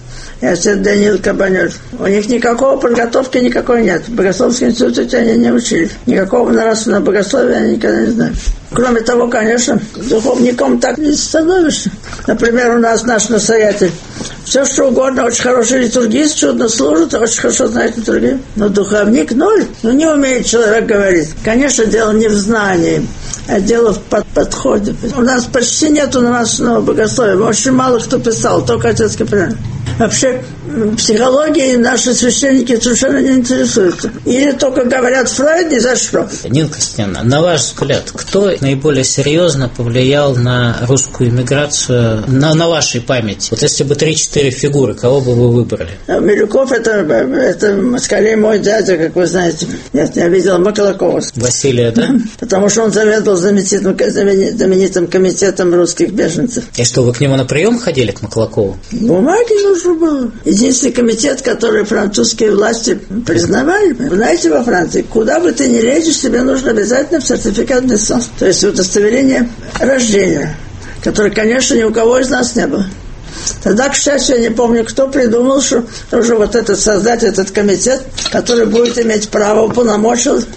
и отец Даниил Кабанер. У них никакого подготовки никакой нет. В Богословском институте они не учили. Никакого нравственного богословия они никогда не знали. Кроме того, конечно, духовником так не становишься. Например, у нас наш настоятель. Все, что угодно, очень хороший литургист, чудно служит, очень хорошо знает литургию. Но духовник ноль. Ну, не умеет человек говорить. Конечно, дело не в знании, а дело в под подходе. У нас почти нету нравственного богословия. Очень мало кто писал, только отец Киприан. Вообще, психологией наши священники совершенно не интересуются. Или только говорят Фройд ни за что. Нина Константиновна, на ваш взгляд, кто наиболее серьезно повлиял на русскую эмиграцию, на, на вашей памяти? Вот если бы три-четыре фигуры, кого бы вы выбрали? Милюков это, это скорее мой дядя, как вы знаете. Нет, я видела Маклакова. Василия, да? Потому что он заведовал знаменитым, знаменитым комитетом русских беженцев. И что, вы к нему на прием ходили, к Маклакову? Бумаги нужно было. Единственный комитет, который французские власти признавали. Вы знаете, во Франции, куда бы ты ни лезешь, тебе нужно обязательно сертификат наissance, то есть удостоверение рождения, которое, конечно, ни у кого из нас не было. Тогда, к счастью, я не помню, кто придумал, что уже вот этот создать этот комитет, который будет иметь право уполномочил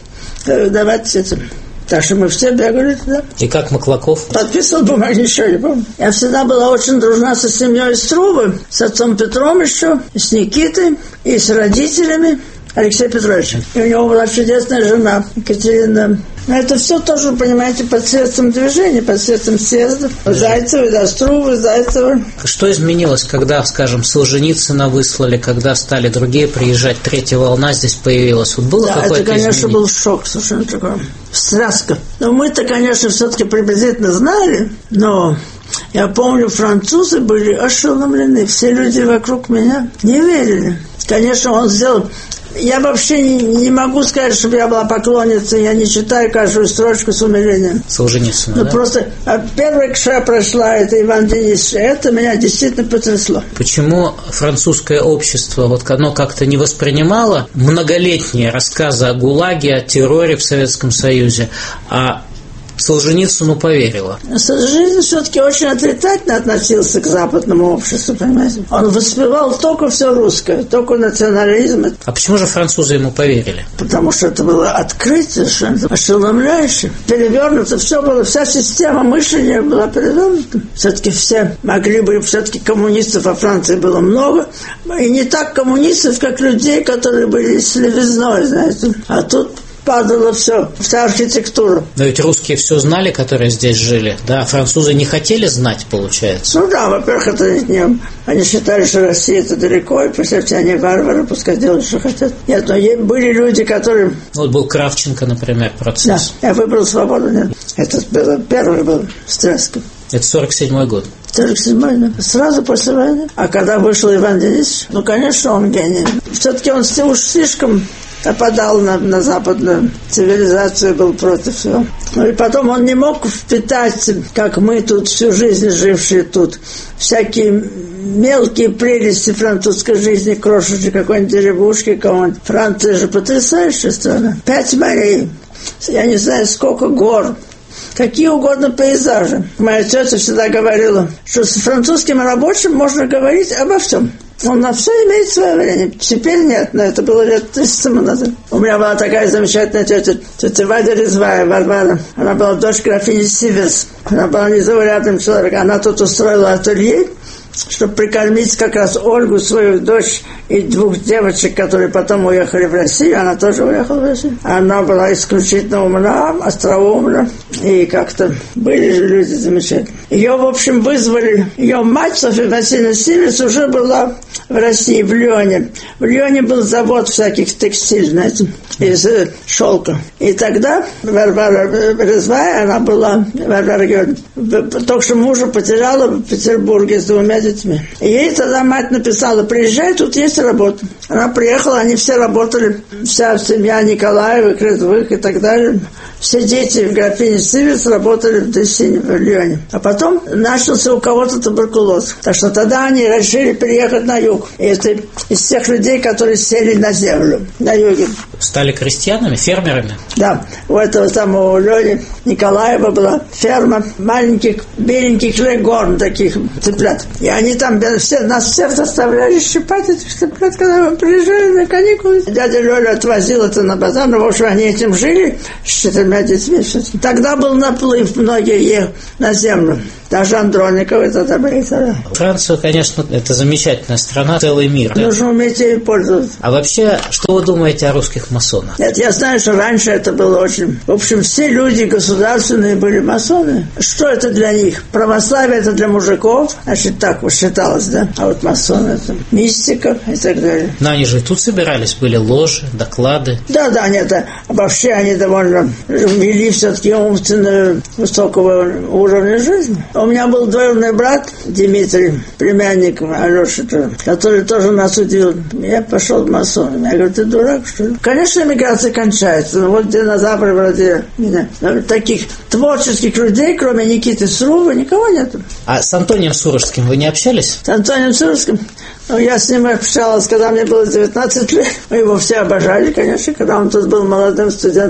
давать это. Так что мы все бегали туда. И как Маклаков? Подписывал бумаги, ничего не помню. Я всегда была очень дружна со семьей Струвы, с отцом Петром еще, с Никитой и с родителями Алексея Петровича. И у него была чудесная жена Екатерина. Но это все тоже, понимаете, посредством движения, посредством съездов. Зайцева, да, Струвы, Зайцева. Что изменилось, когда, скажем, Солженицына выслали, когда стали другие приезжать, третья волна здесь появилась? Вот было да, какое-то это, конечно, изменение? был шок совершенно такой. Встряска. Но мы-то, конечно, все-таки приблизительно знали, но я помню, французы были ошеломлены. Все люди вокруг меня не верили. Конечно, он сделал... Я вообще не, не могу сказать, чтобы я была поклонницей. Я не читаю каждую строчку с умилением. Солженицына, Ну, да? просто а первое, что я прошла, это Иван Денисович. Это меня действительно потрясло. Почему французское общество, вот оно как-то не воспринимало многолетние рассказы о ГУЛАГе, о терроре в Советском Союзе, а Солженицыну поверила? Солженицын все-таки очень отрицательно относился к западному обществу, понимаете? Он воспевал только все русское, только национализм. А почему же французы ему поверили? Потому что это было открытие, совершенно ошеломляюще. Перевернуто все было, вся система мышления была перевернута. Все-таки все могли бы, все-таки коммунистов во Франции было много. И не так коммунистов, как людей, которые были с левизной, знаете. А тут падало все, вся архитектура. Но ведь русские все знали, которые здесь жили, да? Французы не хотели знать, получается? Ну да, во-первых, это не... Они считали, что Россия это далеко, и пусть все они варвары, пускай делают, что хотят. Нет, но были люди, которые... Вот был Кравченко, например, процесс. Да, я выбрал свободу, нет. Это было, первый был Страско. Это сорок седьмой год. сорок седьмой, да. Сразу после войны. А когда вышел Иван Денисович, ну, конечно, он гений. Все-таки он уж слишком... опадал на, на западную цивилизацию, был против всего. Ну и потом он не мог впитать, как мы тут всю жизнь жившие тут, всякие мелкие прелести французской жизни, крошечной какой-нибудь деревушки, кого-нибудь. Франция же потрясающая страна. Пять морей, я не знаю, сколько гор, какие угодно пейзажи. Моя тетя всегда говорила, что с французским рабочим можно говорить обо всем. Он на все имеет свое время. Теперь нет, но это было лет тридцать назад. У меня была такая замечательная тетя, тетя Вадя Резвая, Варвара. Она была дочь графини Сиверс. Она была незаурядным человеком. Она тут устроила ателье, чтобы прикормить как раз Ольгу, свою дочь, и двух девочек, которые потом уехали в Россию. Она тоже уехала в Россию. Она была исключительно умна, остроумна, и как-то были же люди замечательные. Ее, в общем, вызвали. Ее мать, Софья Васильевна Сиверс, уже была в России, в Лионе. В Лионе был завод всяких текстиль, знаете, из шелка. И тогда Варвара Резвая, она была, Варвара Георгиевна, только что мужа потеряла в Петербурге с двумя детьми. И ей тогда мать написала: приезжай, тут есть работа. Она приехала, они все работали, вся семья Николаевых, Резвых и так далее. Все дети в графине Сиверс работали в Дессине, в Лионе. А потом начался у кого-то туберкулоз. Так что тогда они решили переехать на юг. И это из тех людей, которые сели на землю, на юге. Стали крестьянами, фермерами? Да. У этого самого Лёни Николаева была ферма маленьких, беленьких легорн, таких цыплят. И они там все, нас всех заставляли щипать этих цыплят, когда мы приезжали на каникулы. Дядя Лёля отвозил это на базар, но, в общем, они этим жили с четырьмя детьми. Тогда был наплыв, многие ехали на землю. Даже Андрониковы тогда были. Франция, конечно, это замечательная страна, целый мир. Нужно уметь ею пользоваться. А вообще, что вы думаете о русских масонах? Нет, я знаю, что раньше это было очень... В общем, все люди государственные были масоны. Что это для них? Православие это для мужиков, значит, так вот считалось, да? А вот масоны это мистика и так далее. Но они же и тут собирались, были ложи, доклады. Да, да, нет, а вообще они довольно вели все-таки умственно высокого уровня жизни. У меня был двоюродный брат Дмитрий, племянник Алеши, который тоже нас удивил. Я пошел в масон. Я говорю, ты дурак, что ли? Конечно, эмиграция кончается. Но вот где на Западе вроде меня. Таких творческих людей, кроме Никиты Срува, никого нету. А с Антонием Сурожским вы не общались? С Антонием Сурожским? Ну, я с ним общалась, когда мне было девятнадцать лет. Мы его все обожали, конечно, когда он тут был молодым студентом.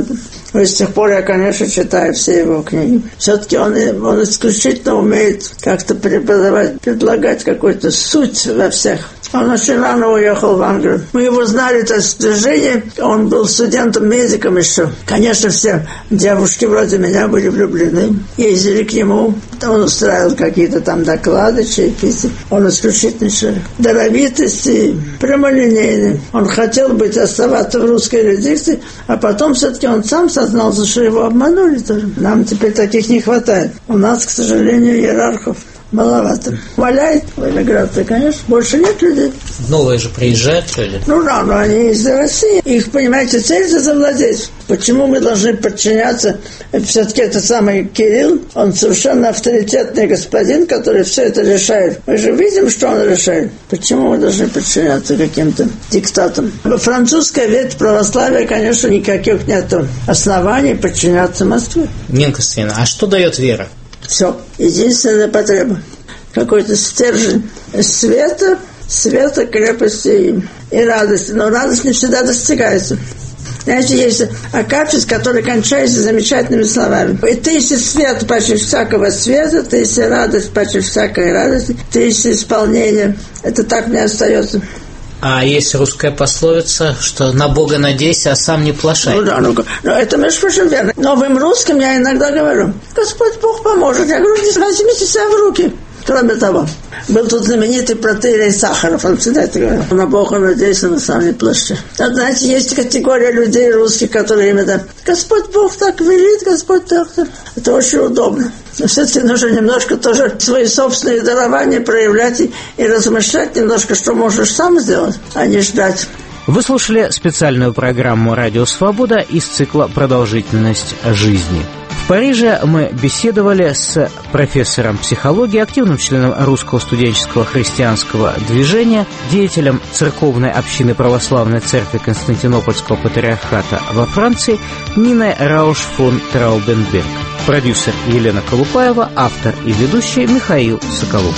И с тех пор я, конечно, читаю все его книги. Все-таки он, он исключительно умеет как-то преподавать, предлагать какую-то суть во всех. Он очень рано уехал в Англию. Мы его знали, это движение. Он был студентом-медиком еще. Конечно, все девушки вроде меня были влюблены. Ездили к нему. Он устраивал какие-то там доклады, чаепития. Он исключительно даровитости, прямолинейный. Он хотел быть, оставаться в русской юрисдикции, а потом все-таки он сам сознался, что его обманули тоже. Нам теперь таких не хватает. У нас, к сожалению, иерархов маловато. Валяет в эмиграции, конечно. Больше нет людей. Новые же приезжают люди. Ну да, но они из России. Их, понимаете, цель – завладеть. Почему мы должны подчиняться? Все-таки это самый Кирилл, он совершенно авторитетный господин, который все это решает. Мы же видим, что он решает. Почему мы должны подчиняться каким-то диктатам? Французская ветвь православия, конечно, никаких нет оснований подчиняться Москве. Нина Константиновна, а что дает вера? Все. Единственная потреба. Какой-то стержень света, света, крепости и радости. Но радость не всегда достигается. Знаете, есть акафист, который кончается замечательными словами. И ты есть свет почти всякого света, ты есть радость почти всякой радости, ты есть исполнение. Это так мне остается. А есть русская пословица, что на Бога надейся, а сам не плашай. Ну да, ну, ну это, между прочим, верно. Новым русским я иногда говорю: Господь Бог поможет. Я говорю: возьмите себя в руки. Кроме того, был тут знаменитый протоиерей Сахаров, он всегда это говорил: на Бога надейся, на сам не плашай. А, знаете, есть категория людей русских, которые именно: Господь Бог так велит, Господь так. Это очень удобно. Но все-таки нужно немножко тоже свои собственные дарования проявлять и, и размышлять немножко, что можешь сам сделать, а не ждать. Вы слушали специальную программу «Радио Свобода» из цикла «Продолжительность жизни». В Париже мы беседовали с профессором психологии, активным членом Русского студенческого христианского движения, деятелем церковной общины Православной Церкви Константинопольского Патриархата во Франции Ниной Рауш фон Траубенберг. Продюсер Елена Колупаева, автор и ведущий Михаил Соколов.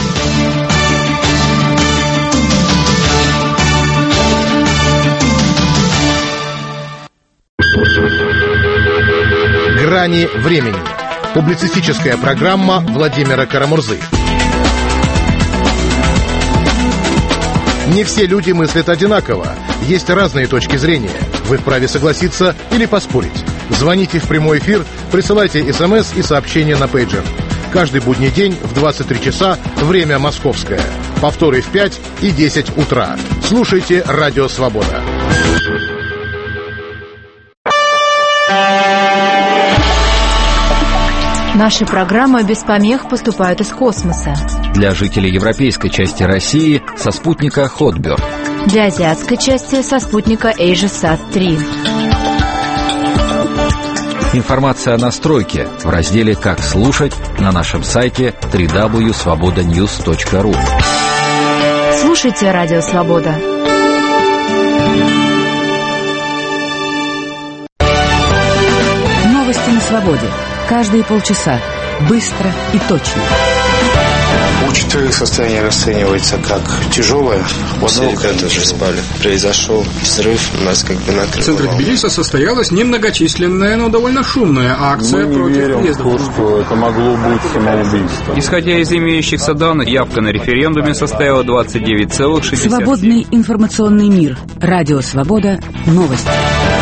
«Грани времени». Публицистическая программа Владимира Карамурзы. Не все люди мыслят одинаково. Есть разные точки зрения. Вы вправе согласиться или поспорить. Звоните в прямой эфир, присылайте смс и сообщения на пейджер. Каждый будний день в двадцать три часа, время московское. Повторы в пять и десять утра. Слушайте «Радио Свобода». Наши программы без помех поступают из космоса. Для жителей европейской части России со спутника Хотберг. Для азиатской части со спутника AsiaSat три. Информация о настройке в разделе «Как слушать» на нашем сайте дабл ю дабл ю дабл ю точка свобода ньюс точка ру. Слушайте «Радио Свобода». Новости на свободе. Каждые полчаса. Быстро и точно. У четверых состояние расценивается как тяжелое. После когда же спали. Произошел взрыв, нас как бы накрыло. В центре Тбилиси состоялась немногочисленная, но довольно шумная акция Мы против не верим въезда. в то, что это могло быть самоубийство. Исходя из имеющихся данных, явка на референдуме составила двадцать девять целых шестьдесят семь сотых. Свободный информационный мир. Радио Свобода. Новости.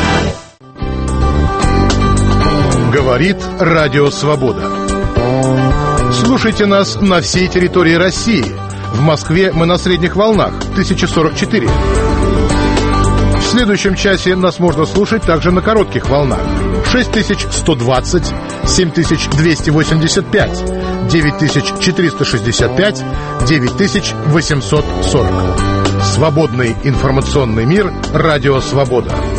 Говорит Радио Свобода. Слушайте нас на всей территории России. В Москве мы на средних волнах тысяча сорок четыре. В следующем часе нас можно слушать также на коротких волнах шесть тысяч сто двадцать, семь тысяч двести восемьдесят пять, девять тысяч четыреста шестьдесят пять, девять тысяч восемьсот сорок. Свободный информационный мир. Радио Свобода.